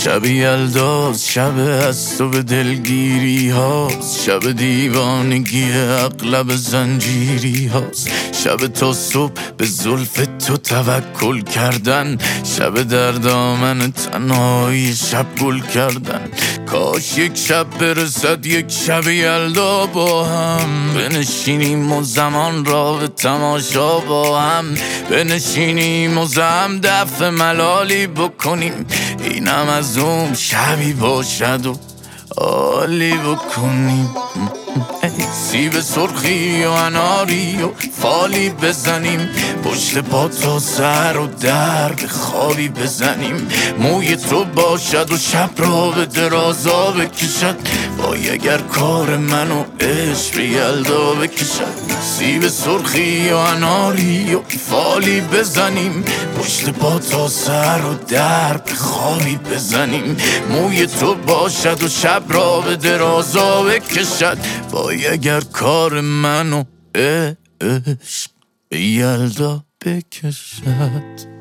شب یلداست، شب از تو به دلگیری هاست، شب دیوانگی اغلب زنجیری هاست، شب تا صبح به زلف تو توکل کردن، شب در دامن تنهایی شب گل کردن. کاش یک شب برسد یک شب یلدا با هم، بنشینیم و زمان را به تماشا با هم، بنشینیم و زم دفع ملالی بکنیم، اینم از اون شبی باشد و عالی بکنیم. سیب سرخی و اناری و فالی بزنیم، پشت پا تا سر و در به خوابی بزنیم، موی تو باشد و شب را به درازا بکشد، وای اگر کار من و عشق به یلدا بکشد. سیب سرخی و اناری و فالی بزنیم، پشت پا تا سر و در به خوابی بزنیم، موی تو باشد و شب را به درازا بکشد، وای اگر کار من و عشق به یلدا بکشد.